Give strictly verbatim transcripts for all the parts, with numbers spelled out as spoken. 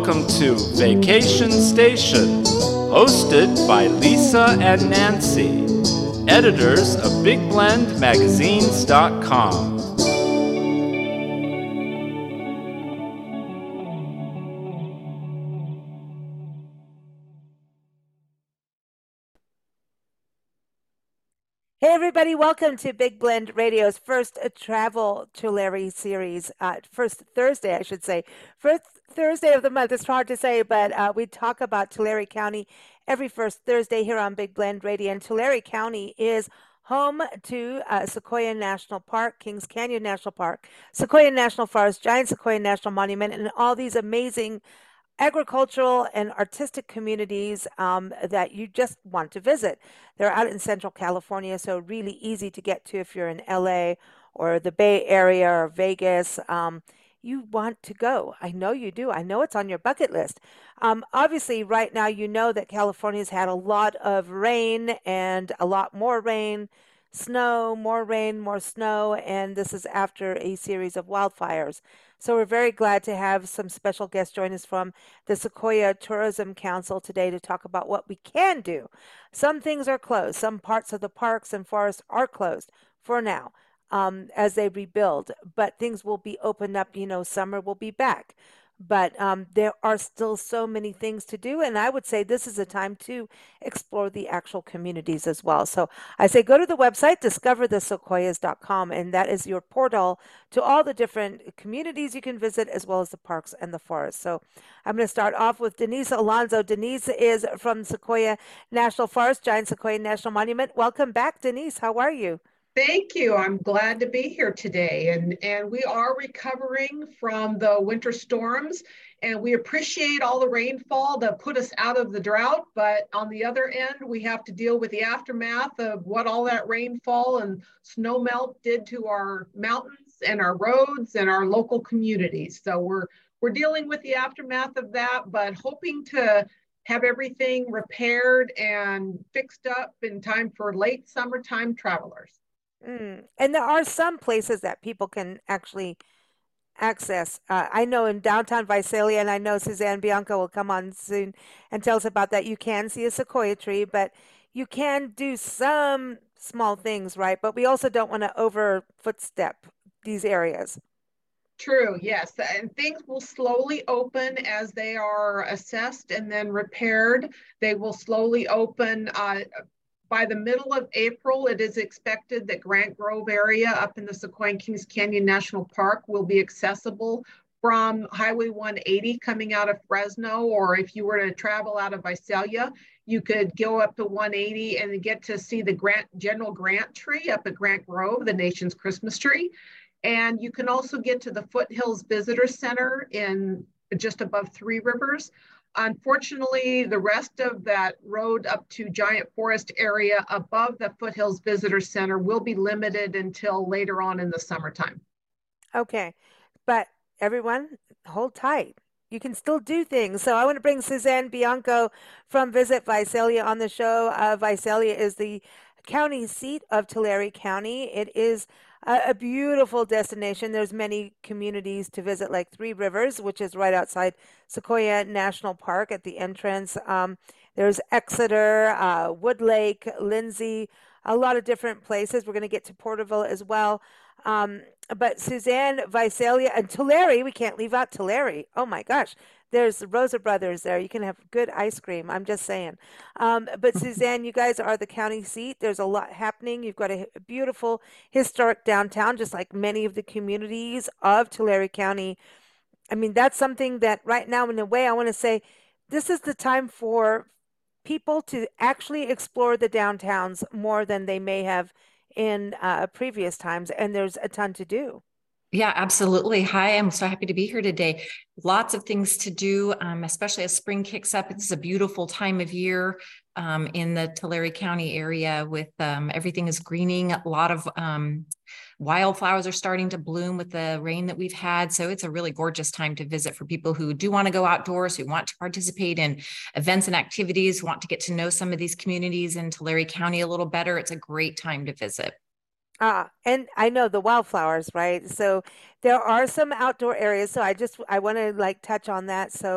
Welcome to Vacation Station, hosted by Lisa and Nancy, editors of Big Blend Magazines dot com. Hey everybody, welcome to Big Blend Radio's first uh, travel Tulare series, uh, first Thursday, I should say. First Thursday of the month. It's hard to say, but uh, we talk about Tulare County every first Thursday here on Big Blend Radio. And Tulare County is home to uh, Sequoia National Park, Kings Canyon National Park, Sequoia National Forest, Giant Sequoia National Monument, and all these amazing agricultural and artistic communities um, that you just want to visit. They're out in Central California, so really easy to get to if you're in L A or the Bay Area or Vegas. Um, you want to go. I know you do. I know it's on your bucket list. Um, obviously, right now, you know that California's had a lot of rain and a lot more rain, snow, more rain, more snow, and this is after a series of wildfires. So we're very glad to have some special guests join us from the Sequoia Tourism Council today to talk about what we can do. Some things are closed. Some parts of the parks and forests are closed for now um, as they rebuild, but things will be opened up. You know, summer will be back. But um, there are still so many things to do. And I would say this is a time to explore the actual communities as well. So I say go to the website, discover the sequoias dot com, and that is your portal to all the different communities you can visit, as well as the parks and the forests. So I'm going to start off with Denise Alonso. Denise is from Sequoia National Forest, Giant Sequoia National Monument. Welcome back, Denise. How are you? Thank you. I'm glad to be here today. And, and we are recovering from the winter storms, and we appreciate all the rainfall to put us out of the drought. But on the other end, we have to deal with the aftermath of what all that rainfall and snow melt did to our mountains and our roads and our local communities. So we're we're dealing with the aftermath of that, but hoping to have everything repaired and fixed up in time for late summertime travelers. Mm. And there are some places that people can actually access. Uh, I know in downtown Visalia, and I know Suzanne Bianco will come on soon and tell us about that. You can see a sequoia tree, but you can do some small things, right? But we also don't want to over footstep these areas. True, yes. And things will slowly open as they are assessed and then repaired. They will slowly open. Uh, by the middle of April, it is expected that Grant Grove area up in the Sequoia and Kings Canyon National Park will be accessible from Highway one eighty coming out of Fresno, or if you were to travel out of Visalia, you could go up to one eighty and get to see the Grant General Grant tree up at Grant Grove, the nation's Christmas tree. And you can also get to the Foothills Visitor Center in just above Three Rivers. Unfortunately, the rest of that road up to Giant Forest area above the Foothills Visitor Center will be limited until later on in the summertime. Okay. But everyone, hold tight. You can still do things. So I want to bring Suzanne Bianco from Visit Visalia on the show. Uh, Visalia is the county seat of Tulare County. It is a, a beautiful destination. There's many communities to visit, like Three Rivers, which is right outside Sequoia National Park at the entrance. Um, there's Exeter, uh, Wood Lake, Lindsay, a lot of different places. We're going to get to Porterville as well. Um, but Suzanne, Visalia, and Tulare, we can't leave out Tulare. Oh my gosh. There's the Rosa Brothers there. You can have good ice cream. I'm just saying. Um, but Suzanne, you guys are the county seat. There's a lot happening. You've got a, a beautiful historic downtown, just like many of the communities of Tulare County. I mean, that's something that right now, in a way, I want to say this is the time for people to actually explore the downtowns more than they may have in uh, previous times. And there's a ton to do. Yeah, absolutely. Hi, I'm so happy to be here today. Lots of things to do, um, especially as spring kicks up. It's a beautiful time of year um, in the Tulare County area with um, everything is greening. A lot of um, wildflowers are starting to bloom with the rain that we've had. So it's a really gorgeous time to visit for people who do want to go outdoors, who want to participate in events and activities, want to get to know some of these communities in Tulare County a little better. It's a great time to visit. Ah, and I know the wildflowers, right? So there are some outdoor areas. So I just I want to like touch on that. So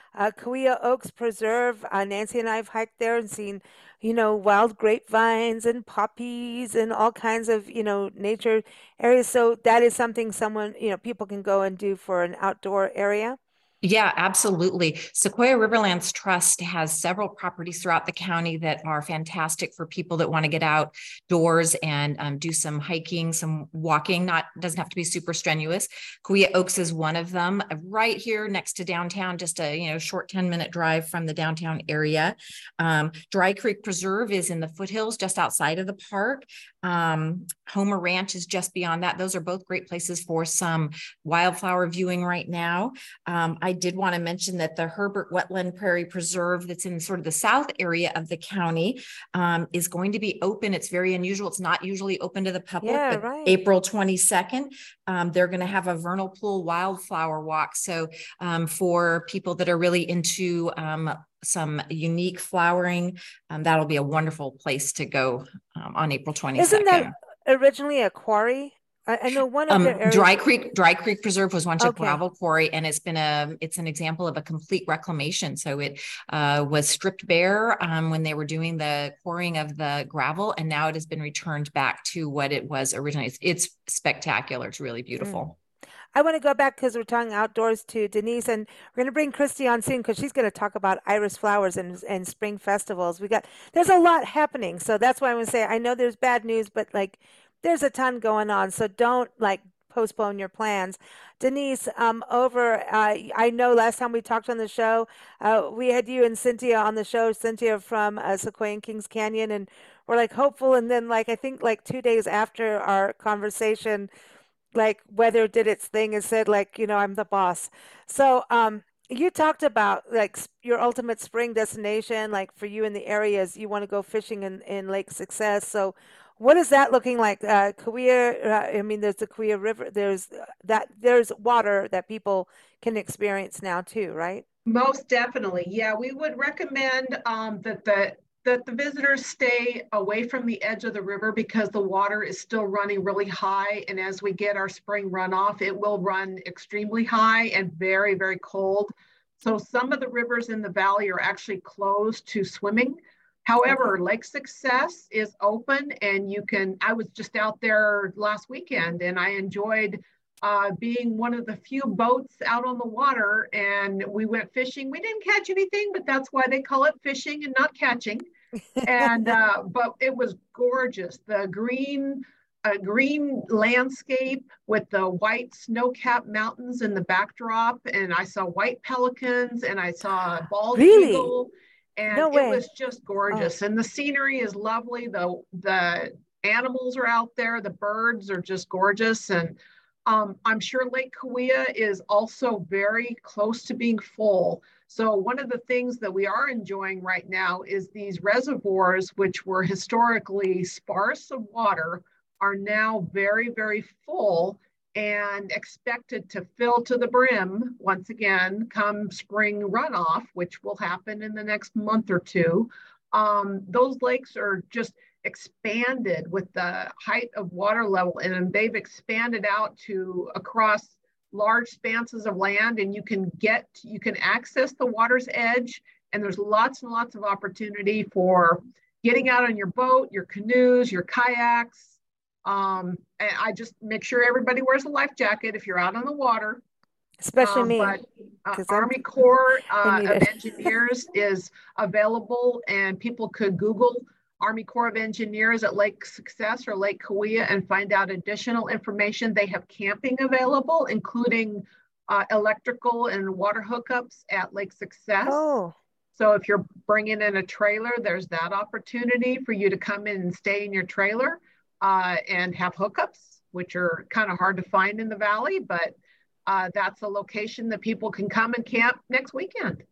uh, Kauai Oaks Preserve. Uh, Nancy and I have hiked there and seen, you know, wild grapevines and poppies and all kinds of, you know, nature areas. So that is something someone, you know, people can go and do for an outdoor area. Yeah, absolutely. Sequoia Riverlands Trust has several properties throughout the county that are fantastic for people that want to get outdoors and um, do some hiking, some walking. Not doesn't have to be super strenuous. Kauai Oaks is one of them, right here next to downtown, just a you know short ten minute drive from the downtown area. Um, Dry Creek Preserve is in the foothills just outside of the park. Um, Homer Ranch is just beyond that. Those are both great places for some wildflower viewing right now. Um, I did want to mention that the Herbert Wetland Prairie Preserve that's in sort of the south area of the county um, is going to be open. It's very unusual. It's not usually open to the public, Yeah, but right. April twenty-second, um, they're going to have a vernal pool wildflower walk. So um, for people that are really into um, some unique flowering, um, that'll be a wonderful place to go um, on April twenty-second. Isn't that originally a quarry? I, I know one of the Um, areas. Dry Creek, Dry Creek Preserve was once a Okay. gravel quarry, and it's been a, it's an example of a complete reclamation. So it uh, was stripped bare um, when they were doing the quarrying of the gravel, and now it has been returned back to what it was originally. It's, it's spectacular. It's really beautiful. Mm. I want to go back because we're talking outdoors to Denise, and we're going to bring Christy on soon because she's going to talk about iris flowers and and spring festivals. We got there's a lot happening, so that's why I'm going to say I know there's bad news, but like there's a ton going on, so don't like postpone your plans. Denise, um, over uh, I know last time we talked on the show, uh, we had you and Cynthia on the show, Cynthia from uh, Sequoia and Kings Canyon, and we're like hopeful, and then like I think like two days after our conversation like weather did its thing and said like you know I'm the boss. So um you talked about like s- your ultimate spring destination like for you in the areas you want to go fishing in in Lake Success. So what is that looking like? uh Kauai, uh, I mean there's the Kauai River, there's uh, that there's water that people can experience now too, right? Most definitely. Yeah, we would recommend um, that the that the visitors stay away from the edge of the river because the water is still running really high. And as we get our spring runoff, it will run extremely high and very, very cold. So some of the rivers in the valley are actually closed to swimming. However, Okay. Lake Success is open and you can, I was just out there last weekend and I enjoyed uh, being one of the few boats out on the water, and we went fishing. We didn't catch anything, but that's why they call it fishing and not catching. And uh, but it was gorgeous. The green, uh, green landscape with the white snow-capped mountains in the backdrop, and I saw white pelicans, and I saw a bald Really? eagle, and No it way. was just Oh, gorgeous. And the scenery is lovely. The the animals are out there. The birds are just gorgeous, and um, I'm sure Lake Kauai is also very close to being full. So one of the things that we are enjoying right now is these reservoirs, which were historically sparse of water, are now very, very full and expected to fill to the brim once again come spring runoff, which will happen in the next month or two. Um, those lakes are just expanded with the height of water level, and they've expanded out to across large expanses of land, and you can get you can access the water's edge, and there's lots and lots of opportunity for getting out on your boat, your canoes, your kayaks. Um, and I just make sure everybody wears a life jacket if you're out on the water. especially Um, me but uh, because I'm Army Corps I uh, need of it. Engineers is available, and people could Google Army Corps of Engineers at Lake Success or Lake Kauai and find out additional information. They have camping available, including uh, electrical and water hookups at Lake Success. Oh, So if you're bringing in a trailer, there's that opportunity for you to come in and stay in your trailer uh, and have hookups, which are kind of hard to find in the valley, but uh, that's a location that people can come and camp next weekend.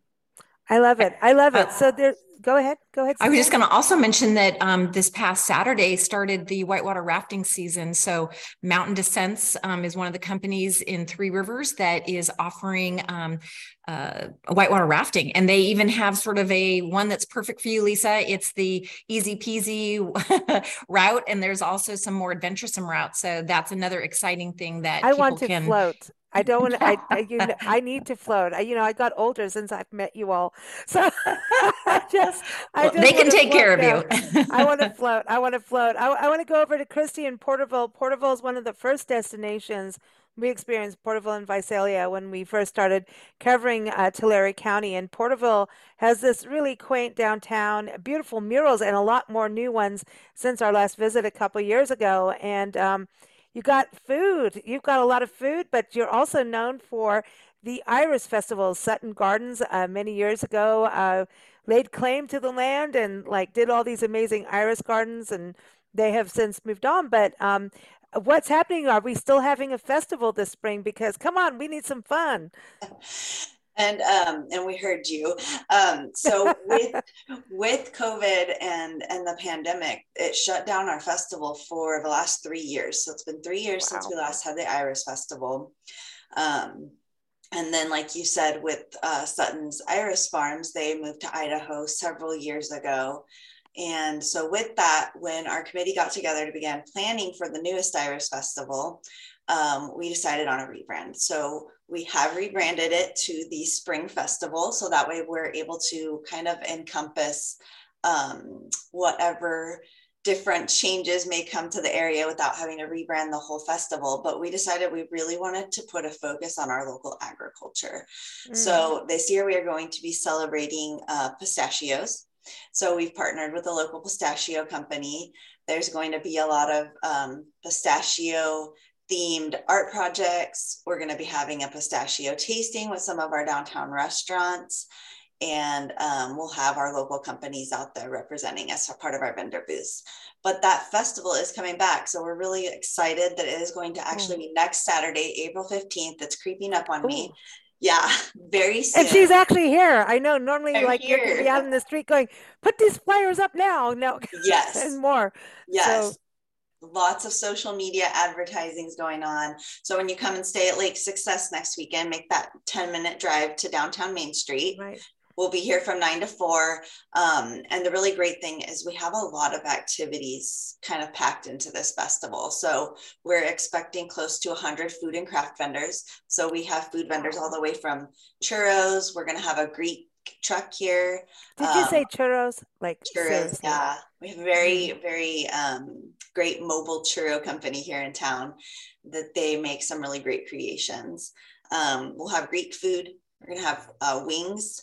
I love it. I love it. Uh, So there, go ahead. Go ahead, I was Cynthia. just going to also mention that um, this past Saturday started the whitewater rafting season. So Mountain Descents um, is one of the companies in Three Rivers that is offering um, uh, whitewater rafting. And they even have sort of a one that's perfect for you, Lisa. It's the easy peasy route. And there's also some more adventuresome routes. So that's another exciting thing that I people want to can. float. I don't want to, I, I, you know, I need to float. I, you know, I got older since I've met you all. So I just, I Well, just they want can to take float care of now. you. I want to float. I want to float. I, I want to go over to Christy in Porterville. Porterville is one of the first destinations we experienced, Porterville and Visalia, when we first started covering uh, Tulare County. And Porterville has this really quaint downtown, beautiful murals, and a lot more new ones since our last visit a couple years ago. And um, you got food. You've got a lot of food, but you're also known for the Iris Festival. Sutton Gardens, uh, many years ago, uh, laid claim to the land and like did all these amazing iris gardens, and they have since moved on. But um, what's happening? Are we still having a festival this spring? Because come on, we need some fun. And um, and we heard you. Um, so with with COVID and and the pandemic, it shut down our festival for the last three years. So it's been three years wow. since we last had the Iris Festival. Um, and then, like you said, with uh, Sutton's Iris Farms, they moved to Idaho several years ago. And so with that, when our committee got together to begin planning for the newest Iris Festival, um, we decided on a rebrand. So we have rebranded it to the Spring Festival. So that way we're able to kind of encompass um, whatever different changes may come to the area without having to rebrand the whole festival. But we decided we really wanted to put a focus on our local agriculture. Mm. So this year we are going to be celebrating uh, pistachios. So we've partnered with a local pistachio company. There's going to be a lot of um, pistachio themed art projects. We're going to be having a pistachio tasting with some of our downtown restaurants. And um, we'll have our local companies out there representing us as part of our vendor booths. But that festival is coming back. So we're really excited that it is going to actually be next Saturday, April fifteenth. It's creeping up on Ooh. me. Yeah, very soon. And she's actually here. I know normally I'm like here. You're gonna be out in the street going, put these flyers up now. No. Yes. And more. Yes. So, lots of social media advertising is going on. So when you come and stay at Lake Success next weekend, make that ten minute drive to downtown Main Street. Right. We'll be here from nine to four. Um, and the really great thing is we have a lot of activities kind of packed into this festival. So we're expecting close to one hundred food and craft vendors. So we have food vendors all the way from churros. We're going to have a Greek truck here. Did you um, say churros? Like churros, seriously? Yeah. We have a very, very um, great mobile churro company here in town that they make some really great creations. Um, we'll have Greek food. We're going to have uh, wings,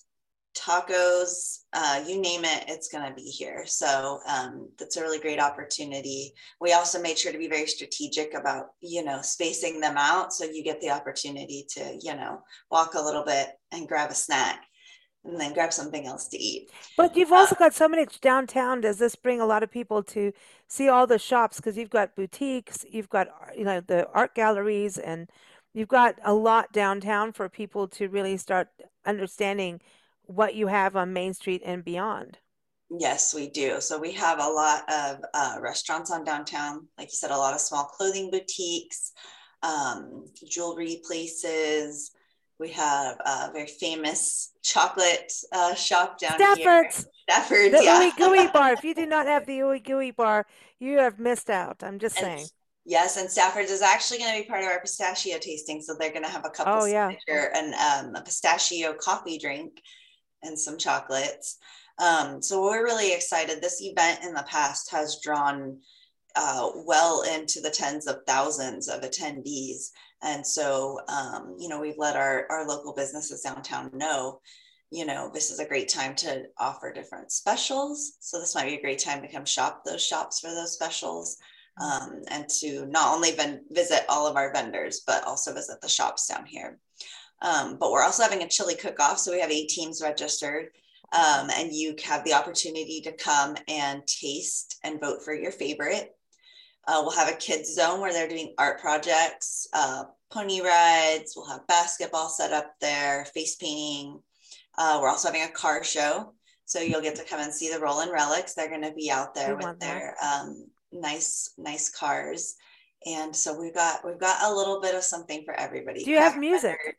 tacos, uh, you name it, it's going to be here. So um, that's a really great opportunity. We also made sure to be very strategic about, you know, spacing them out. So you get the opportunity to, you know, walk a little bit and grab a snack and then grab something else to eat. But you've also uh, got so many downtown. Does this bring a lot of people to see all the shops? Because you've got boutiques, you've got, you know, the art galleries, and you've got a lot downtown for people to really start understanding what you have on Main Street and beyond. Yes, we do. So we have a lot of uh, restaurants on downtown. Like you said, a lot of small clothing boutiques, um, jewelry places. We have a very famous chocolate uh, shop down Stafford's. here. Stafford's, the yeah. Ooey Gooey bar. If you do not have the Ooey Gooey bar, you have missed out. I'm just and, saying. Yes, and Stafford's is actually going to be part of our pistachio tasting. So they're going to have a couple oh, yeah. and um, a pistachio coffee drink and some chocolates. Um, so we're really excited. This event in the past has drawn uh, well into the tens of thousands of attendees. And so, um, you know, we've let our, our local businesses downtown know, you know, this is a great time to offer different specials. So this might be a great time to come shop those shops for those specials. Um, and to not only ven- visit all of our vendors, but also visit the shops down here. Um, but we're also having a chili cook-off. So we have eight teams registered, um, and you have the opportunity to come and taste and vote for your favorite. Uh, we'll have a kids zone where they're doing art projects, uh, pony rides. We'll have basketball set up there, face painting. Uh, we're also having a car show. So you'll get to come and see the Rollin' Relics. They're going to be out there with their um, nice, nice cars. And so we've got, we've got a little bit of something for everybody. Do you have music?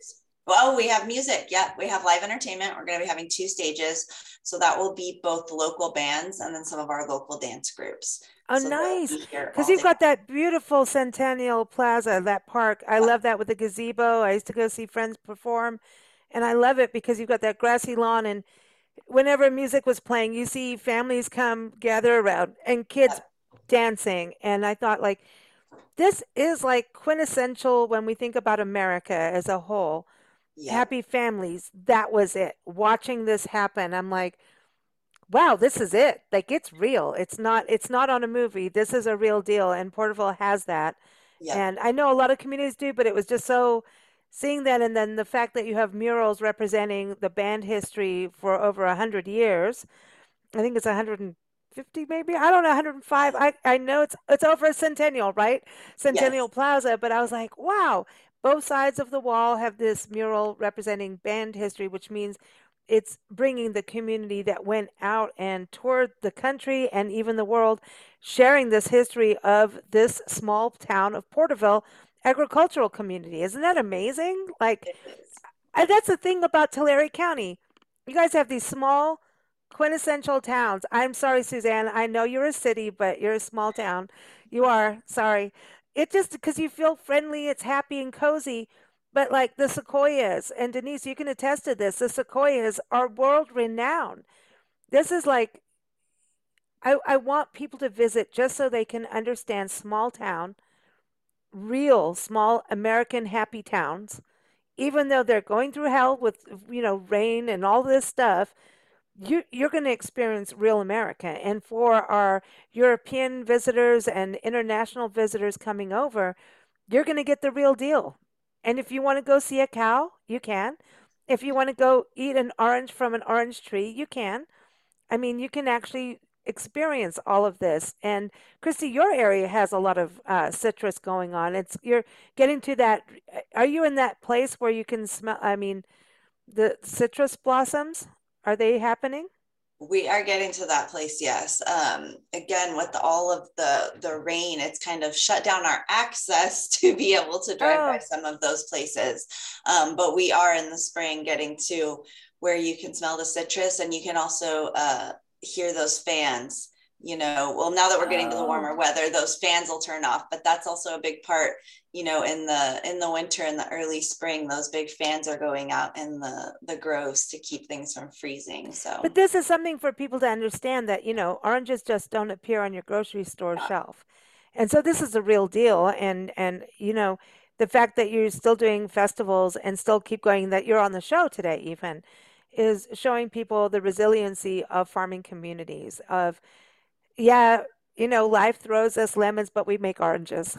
Oh, we have music. Yep, we have live entertainment. We're going to be having two stages. So that will be both the local bands and then some of our local dance groups. Oh, So they'll nice. be here Because all you've day. got that beautiful Centennial Plaza, that park. I Yep. love that with the gazebo. I used to go see friends perform, and I love it because you've got that grassy lawn. And whenever music was playing, you see families come gather around and kids Yep. dancing. And I thought, like, this is like quintessential when we think about America as a whole. Yep. Happy families. That was it. Watching this happen, I'm like, wow, this is it. Like it's real. It's not it's not on a movie. This is a real deal and Porterville has that. Yep. And I know a lot of communities do, but it was just so seeing that and then the fact that you have murals representing the band history for over a hundred years. I think it's one hundred fifty maybe. I don't know, one hundred five. I I know it's it's over a centennial, right? Centennial Yes. Plaza, but I was like, wow, both sides of the wall have this mural representing band history, which means it's bringing the community that went out and toured the country and even the world, sharing this history of this small town of Porterville agricultural community. Isn't that amazing? Like, It is. and that's the thing about Tulare County. You guys have these small, quintessential towns. I'm sorry, Suzanne. I know you're a city, but you're a small town. You are. Sorry. It just because you feel friendly, it's happy and cozy. But like the sequoias, and Denise, you can attest to this, the sequoias are world renowned. This is like, I, I want people to visit just so they can understand small town, real small American happy towns even though they're going through hell with you know rain and all this stuff, you you're going to experience real America. And for our European visitors and international visitors coming over, you're going to get the real deal. And if you want to go see a cow, you can. If you want to go eat an orange from an orange tree, you can. I mean, you can actually experience all of this. And Christy, your area has a lot of uh, citrus going on. It's you're getting to that. Are you in that place where you can smell? I mean, the citrus blossoms, are they happening? We are getting to that place, yes. Um, again, with all of the the rain, it's kind of shut down our access to be able to drive by Oh, some of those places. Um, but we are in the spring getting to where you can smell the citrus and you can also uh, hear those fans. You know, well, now that we're getting to the oh. warmer weather, those fans will turn off, but that's also a big part. You know, in the in the winter and the early spring, those big fans are going out in the the groves to keep things from freezing. But So this is something for people to understand that, you know, oranges just don't appear on your grocery store uh, shelf. And so this is a real deal. And, and, you know, the fact that you're still doing festivals and still keep going, that you're on the show today, even, is showing people the resiliency of farming communities, of, yeah, you know, life throws us lemons, but we make oranges.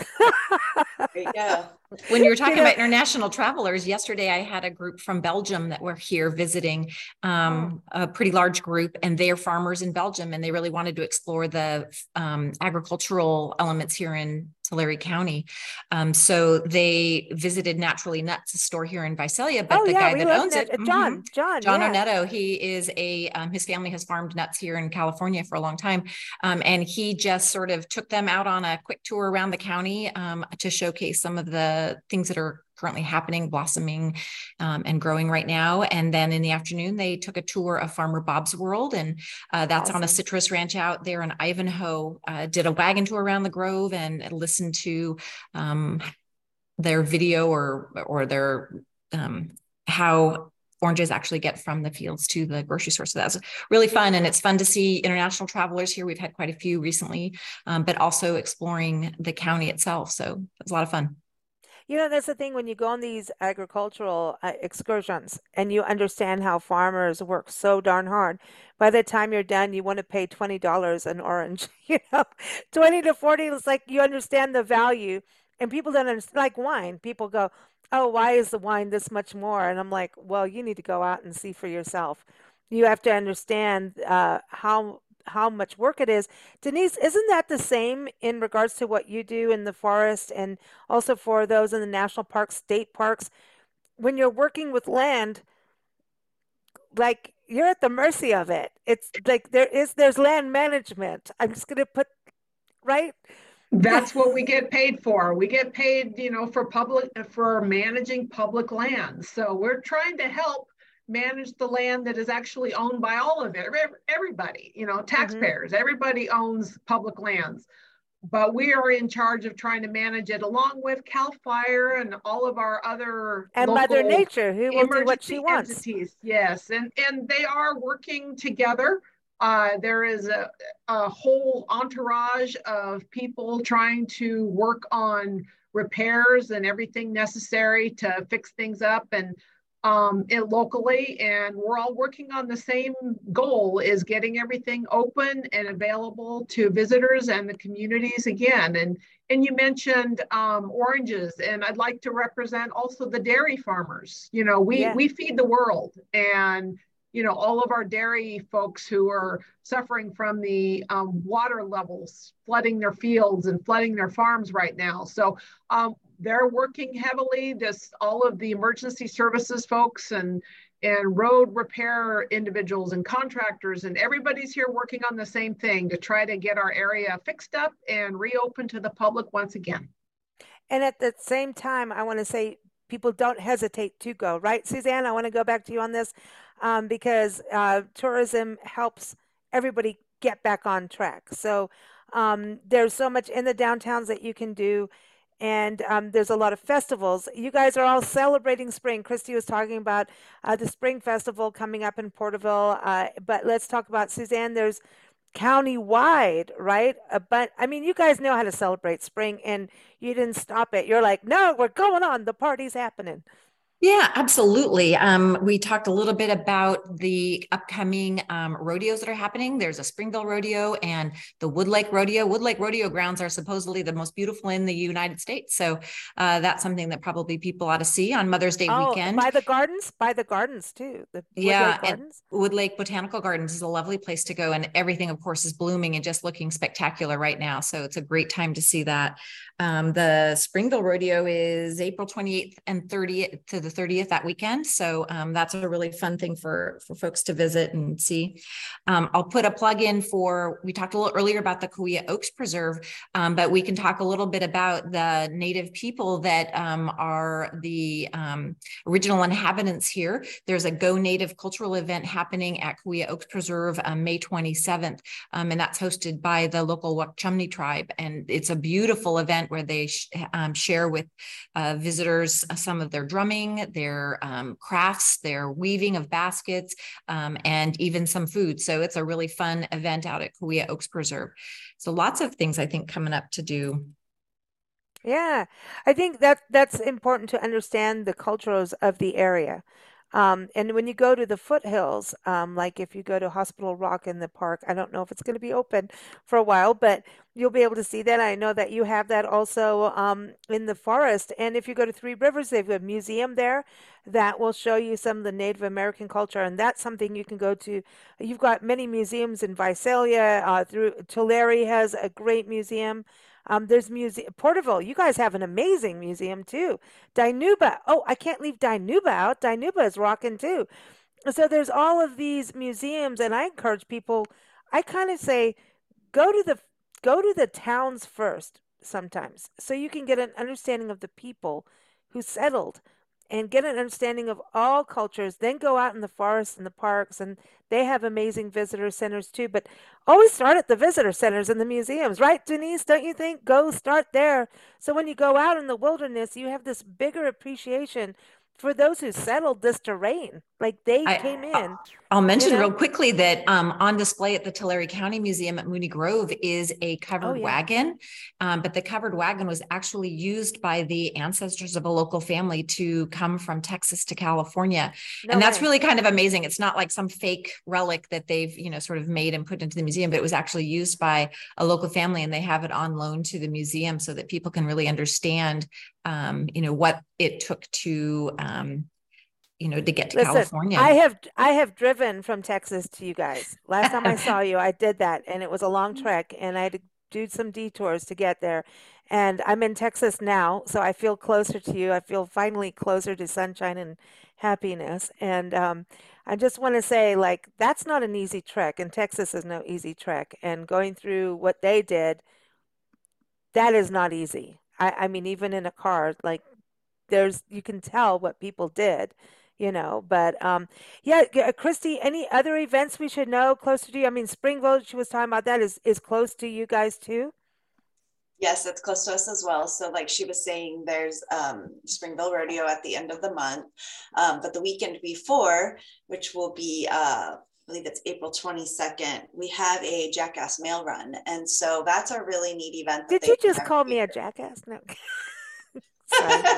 there you go. When you were You talking know, about international travelers, yesterday I had a group from Belgium that were here visiting, oh, um, a pretty large group, and they're farmers in Belgium, and they really wanted to explore the um, agricultural elements here in Tulare County. Um, so they visited Naturally Nuts, a store here in Visalia, but oh the yeah, guy we that love owns that. it, Uh, mhm, John, John, John yeah. Onetto, he is a, um, his family has farmed nuts here in California for a long time. Um, and he just sort of took them out on a quick tour around the county um, to showcase some of the things that are currently happening, blossoming, um, and growing right now. And then in the afternoon, they took a tour of Farmer Bob's World, and uh, that's on a Awesome. citrus ranch out there in Ivanhoe. Uh, did a wagon tour around the grove and listened to um, their video or or their um, how oranges actually get from the fields to the grocery store. So that's really fun. And it's fun to see international travelers here. We've had quite a few recently, um, but also exploring the county itself. So it's a lot of fun. You know, that's the thing when you go on these agricultural uh, excursions and you understand how farmers work so darn hard. By the time you're done, you want to pay twenty dollars an orange, you know, twenty to forty is like you understand the value. And people don't understand, like wine. People go, oh, why is the wine this much more? And I'm like, well, you need to go out and see for yourself. You have to understand uh, how how much work it is. Denise, isn't that the same in regards to what you do in the forest and also for those in the national parks, state parks? When you're working with land, like you're at the mercy of it. It's like there is there's land management. I'm just gonna put right. That's what we get paid for. We get paid, you know, for public for managing public lands. So we're trying to help manage the land that is actually owned by all of it, everybody, you know, Mm-hmm. taxpayers. Everybody owns public lands, but we are in charge of trying to manage it along with CAL FIRE and all of our other And Mother local Nature, who will do what she emergency wants. entities. Yes, and and they are working together. Uh, there is a, a whole entourage of people trying to work on repairs and everything necessary to fix things up and um, it locally, and we're all working on the same goal: is getting everything open and available to visitors and the communities again. And and you mentioned um, oranges, and I'd like to represent also the dairy farmers. You know, we Yeah. we feed the world, and you know all of our dairy folks who are suffering from the um, water levels flooding their fields and flooding their farms right now. So um, they're working heavily. This all of the emergency services folks and and road repair individuals and contractors and everybody's here working on the same thing to try to get our area fixed up and reopened to the public once again. And at the same time, I want to say people don't hesitate to go, right, Suzanne? I want to go back to you on this um, because uh, tourism helps everybody get back on track. So um, there's so much in the downtowns that you can do. And um, there's a lot of festivals. You guys are all celebrating spring. Christy was talking about uh, the Spring Festival coming up in Porterville. Uh, but let's talk about Suzanne. There's county-wide, right? Uh, but I mean, you guys know how to celebrate spring, and you didn't stop it. You're like, no, we're going on. The party's happening. Yeah, absolutely. Um, we talked a little bit about the upcoming um, rodeos that are happening. There's a Springville Rodeo and the Wood Lake Rodeo. Wood Lake Rodeo grounds are supposedly the most beautiful in the United States. So uh, that's something that probably people ought to see on Mother's Day Oh, weekend. by the gardens, by the gardens too. The Wood Yeah, Lake and Gardens. Wood Lake Botanical Gardens is a lovely place to go, and everything, of course, is blooming and just looking spectacular right now. So it's a great time to see that. Um, the Springville Rodeo is April twenty-eighth and thirtieth to the thirtieth that weekend. So um, that's a really fun thing for, for folks to visit and see. Um, I'll put a plug in for, we talked a little earlier about the Cahuilla Oaks Preserve, um, but we can talk a little bit about the Native people that um, are the um, original inhabitants here. There's a Go Native cultural event happening at Cahuilla Oaks Preserve on May twenty-seventh, um, and that's hosted by the local Wachumni tribe. And it's a beautiful event where they sh um, share with uh, visitors uh, some of their drumming, their um, crafts, their weaving of baskets, um, and even some food. So it's a really fun event out at Cahuilla Oaks Preserve. So lots of things I think coming up to do. Yeah, I think that that's important to understand the cultures of the area. Um, and when you go to the foothills, um, like if you go to Hospital Rock in the park, I don't know if it's going to be open for a while, but you'll be able to see that. I know that you have that also um, in the forest. And if you go to Three Rivers, they've got a museum there that will show you some of the Native American culture, and that's something you can go to. You've got many museums in Visalia. Uh, through Tulare has a great museum. Um, there's museum Porterville. You guys have an amazing museum too. Dinuba. Oh, I can't leave Dinuba out. Dinuba is rocking too. So there's all of these museums, and I encourage people. I kind of say, go to the go to the towns first sometimes, so you can get an understanding of the people who settled, and get an understanding of all cultures. Then go out in the forests and the parks, and they have amazing visitor centers too. But always start at the visitor centers and the museums, right, Denise? Don't you think? Go start there. So when you go out in the wilderness, you have this bigger appreciation for those who settled this terrain. Like they I, came in, I'll you mention know? real quickly that um, on display at the Tulare County Museum at Mooney Grove is a Oh, covered yeah. wagon, um, but the covered wagon was actually used by the ancestors of a local family to come from Texas to California. No And that's way. really kind of amazing. It's not like some fake relic that they've, you know, sort of made and put into the museum, but it was actually used by a local family, and they have it on loan to the museum so that people can really understand, um, you know, what it took to, um, you know, to get to Listen, California. I have I have driven from Texas to you guys. Last time I saw you, I did that, and it was a long trek, and I had to do some detours to get there. And I'm in Texas now, so I feel closer to you. I feel finally closer to sunshine and happiness. And um, I just want to say, like, that's not an easy trek, and Texas is no easy trek. And going through what they did, that is not easy. I, I mean, even in a car, like there's you can tell what people did, you know. But um, yeah, g- uh, Christy, any other events we should know closer to you? I mean, Springville, she was talking about that is is close to you guys too. Yes, it's close to us as well. So, like she was saying, there's um, Springville Rodeo at the end of the month, um, but the weekend before, which will be, uh, I believe it's April twenty-second, we have a Jackass Mail Run, and so that's a really neat event that Did they you do just every call me year. a jackass? No, sorry.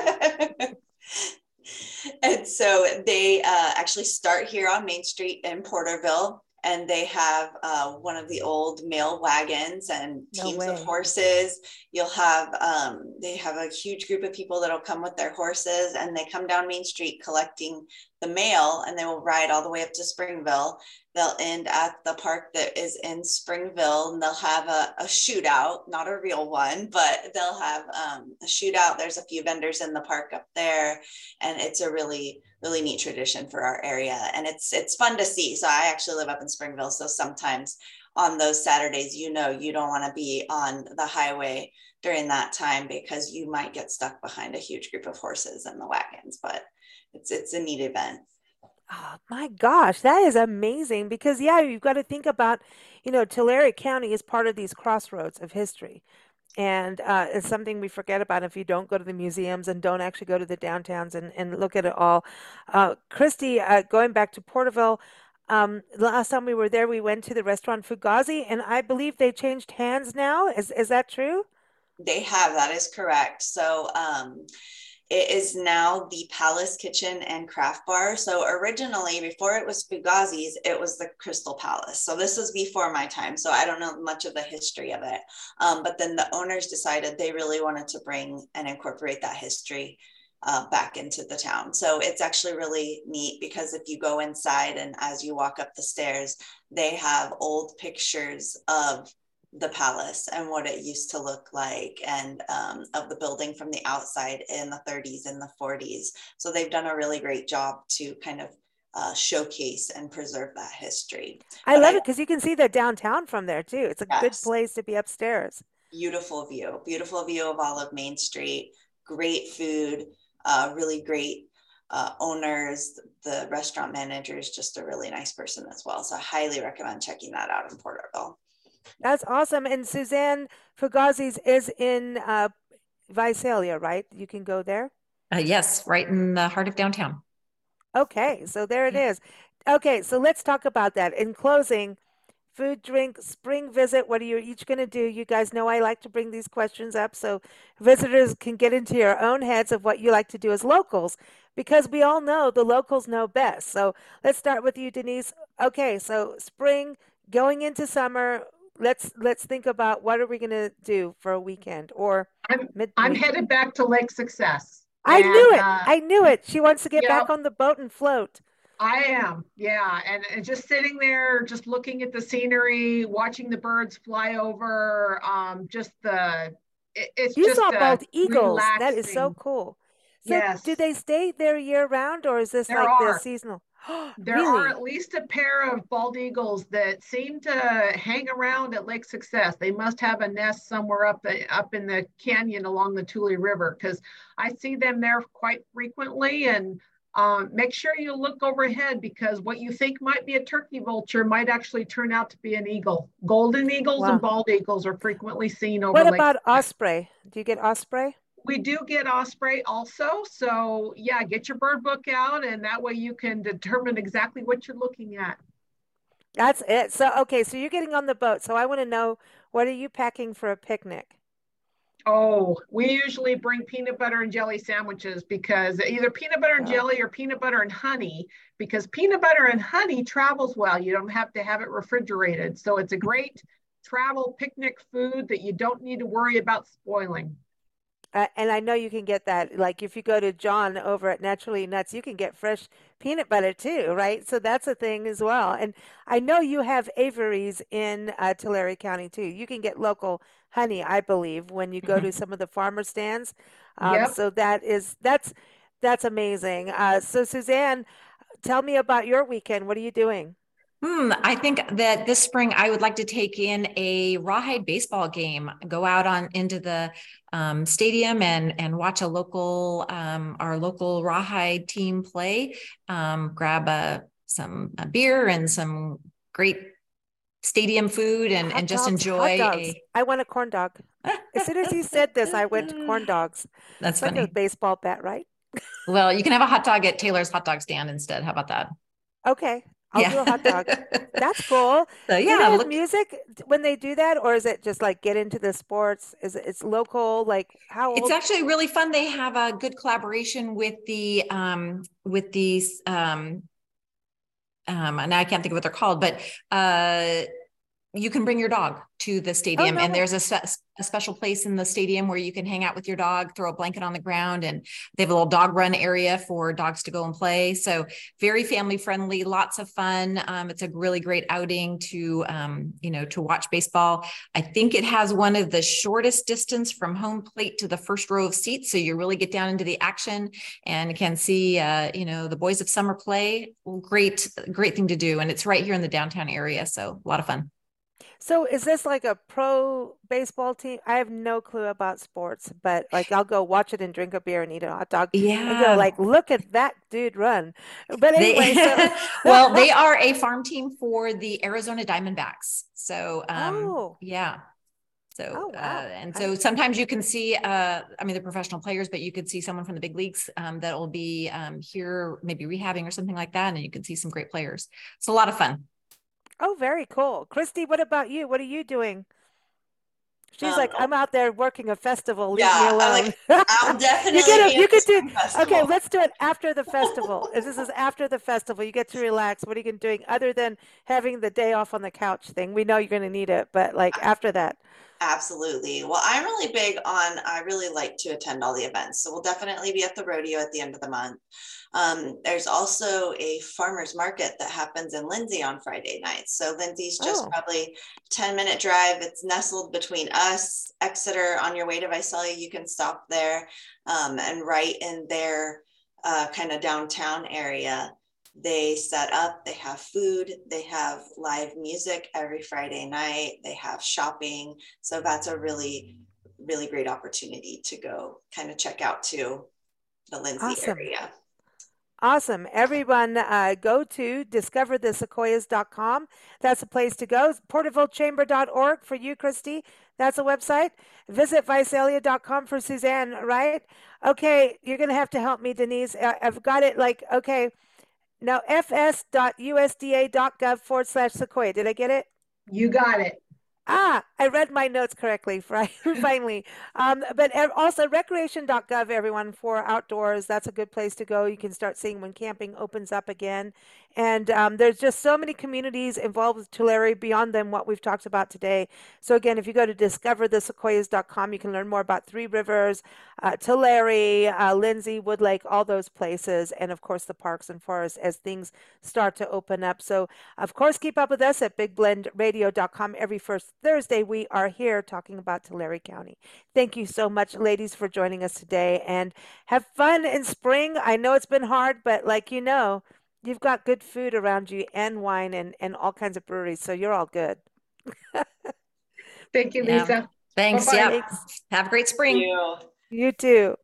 And so they uh, actually start here on Main Street in Porterville, and they have uh, one of the old mail wagons and No teams of way. horses. You'll have, um, they have a huge group of people that'll come with their horses, and they come down Main Street collecting the mail, and they will ride all the way up to Springville. They'll end at the park that is in Springville, and they'll have a, a shootout, not a real one, but they'll have um, a shootout. There's a few vendors in the park up there, and it's a really, really neat tradition for our area. And it's it's fun to see. So I actually live up in Springville, so sometimes on those Saturdays, you know, you don't want to be on the highway during that time because you might get stuck behind a huge group of horses and the wagons, but it's it's a neat event. Oh my gosh, that is amazing because yeah, you've got to think about, you know, Tulare County is part of these crossroads of history. And uh, it's something we forget about if you don't go to the museums and don't actually go to the downtowns and, and look at it all. Uh, Christy, uh, going back to Porterville, um, last time we were there, we went to the restaurant Fugazi, and I believe they changed hands now. Is is that true? They have, that is correct. So um, it is now the Palace Kitchen and Craft Bar. So originally, before it was Fugazi's, it was the Crystal Palace. So this was before my time. So I don't know much of the history of it. Um, but then the owners decided they really wanted to bring and incorporate that history uh, back into the town. So it's actually really neat because if you go inside and as you walk up the stairs, they have old pictures of the palace and what it used to look like, and um, of the building from the outside in the thirties and the forties. So they've done a really great job to kind of uh, showcase and preserve that history. I But love I, it because you can see the downtown from there too. It's a good yes, place to be upstairs. beautiful view, beautiful view of all of Main Street, great food, uh, really great uh, owners. The restaurant manager is just a really nice person as well. So I highly recommend checking that out in Porterville. That's awesome. And Suzanne Fugazi's is in uh, Visalia, right? You can go there. Uh, yes, right in the heart of downtown. Okay, so there it Yeah. is. Okay, so let's talk about that. In closing, food, drink, spring visit, what are you each going to do? You guys know I like to bring these questions up so visitors can get into your own heads of what you like to do as locals because we all know the locals know best. So let's start with you, Denise. Okay, so spring going into summer, let's let's think about what are we going to do for a weekend or I'm I'm midweek. headed back to Lake Success. I And knew it. uh I knew it. She wants to get yeah, back on the boat and float. I am. Yeah. And, and just sitting there, just looking at the scenery, watching the birds fly over, um, just the, it, it's You just saw a both eagles. That is so relaxing. cool. So, do Yes, they stay there year round or is this there like the are. seasonal? There are Really? at least a pair of bald eagles that seem to hang around at Lake Success. They must have a nest somewhere up the, up in the canyon along the Tule River because I see them there quite frequently. And um, make sure you look overhead because what you think might be a turkey vulture might actually turn out to be an eagle. Golden eagles and Wow. bald eagles are frequently seen over What Lake about Success. osprey? Do you get osprey? We do get osprey also. So yeah, get your bird book out and that way you can determine exactly what you're looking at. That's it. So, okay, so you're getting on the boat. So I want to know what are you packing for a picnic? Oh, we usually bring peanut butter and jelly sandwiches because either peanut butter and Oh, jelly or peanut butter and honey, because peanut butter and honey travels well. You don't have to have it refrigerated. So it's a great travel picnic food that you don't need to worry about spoiling. Uh, and I know you can get that. Like if you go to John over at Naturally Nuts, you can get fresh peanut butter too, right? So that's a thing as well. And I know you have aviaries in uh, Tulare County too. You can get local honey, I believe, when you go to some of the farmer stands. Um, Yep. so that is that's that's amazing. Uh, so Suzanne, tell me about your weekend. What are you doing? Hmm, I think that this spring I would like to take in a rawhide baseball game, go out on into the um, stadium and and watch a local um, our local rawhide team play. Um, grab a some a beer and some great stadium food and Hot and just dogs, hot enjoy dogs. a. I want a corn dog. As soon as he said this, I went to corn dogs. That's It's like a funny. baseball bat, right? Well, you can have a hot dog at Taylor's hot dog stand instead. How about that? Okay, I'll do Yeah. a hot dog. That's cool. So Do yeah, they have look. music when they do that, or is it just like get into the sports? Is it it's local? Like how It's old? actually really fun. They have a good collaboration with the um with these um um and I can't think of what they're called, but uh you can bring your dog to the Oh stadium, and no. there's a, spe- a special place in the stadium where you can hang out with your dog, throw a blanket on the ground, and they have a little dog run area for dogs to go and play. So very family friendly, lots of fun. Um, it's a really great outing to, um, you know, to watch baseball. I think it has one of the shortest distance from home plate to the first row of seats. So you really get down into the action and can see, uh, you know, the boys of summer play. Great, great thing to do. And it's right here in the downtown area. So a lot of fun. So is this like a pro baseball team? I have no clue about sports, but like I'll go watch it and drink a beer and eat a hot dog and go Yeah. like, look at that dude run. But anyway, so They well, they are a farm team for the Arizona Diamondbacks. So um oh, yeah. oh So uh wow. and I, so sometimes you can see uh I mean they're professional players, but you could see someone from the big leagues um that will be um here maybe rehabbing or something like that. And you can see some great players. It's a lot of fun. oh, very cool. Christy, what about you? What are you doing? She's Um, like, I'm out there working a festival. Leave me yeah, I'm alone. like, I'll You definitely get be a, you at the could do, spring okay, festival. let's do it after the festival. As This is after the festival. You get to relax. What are you doing other than having the day off on the couch thing? We know you're going to need it, but like after that. Absolutely. Well, I'm really big on, I really like to attend all the events. So we'll definitely be at the rodeo at the end of the month. Um, there's also a farmer's market that happens in Lindsay on Friday nights. So Lindsay's just Oh, probably ten minute drive. It's nestled between us, Exeter. On your way to Visalia, you can stop there. Um, and right in their uh, kind of downtown area, they set up, they have food, they have live music every Friday night, they have shopping. So that's a really, really great opportunity to go kind of check out to the Lindsay awesome. area. Awesome. Everyone, uh, go to discover the sequoias dot com. That's a place to go. porterville chamber dot org for you, Christy. That's a website. Visit visalia dot com for Suzanne, right? Okay, you're going to have to help me, Denise. I- I've got it like, okay, now fs dot u s d a dot gov forward slash sequoia. Did I get it? You got it. Ah, I read my notes correctly, finally. Um, but also recreation dot gov, everyone, for outdoors. That's a good place to go. You can start seeing when camping opens up again. And um, there's just so many communities involved with Tulare beyond than what we've talked about today. So again, if you go to discover the sequoias dot com, you can learn more about Three Rivers, uh, Tulare, uh, Lindsay, Woodlake, all those places, and of course the parks and forests as things start to open up. So of course, keep up with us at big blend radio dot com. Every first Thursday, we are here talking about Tulare County. Thank you so much, ladies, for joining us today, and have fun in spring. I know it's been hard, but like you know, you've got good food around you and wine and, and all kinds of breweries, so you're all good. Thank you, Yeah. Lisa. Thanks. Bye-bye. Yep. Thanks. Have a great spring. You. You too.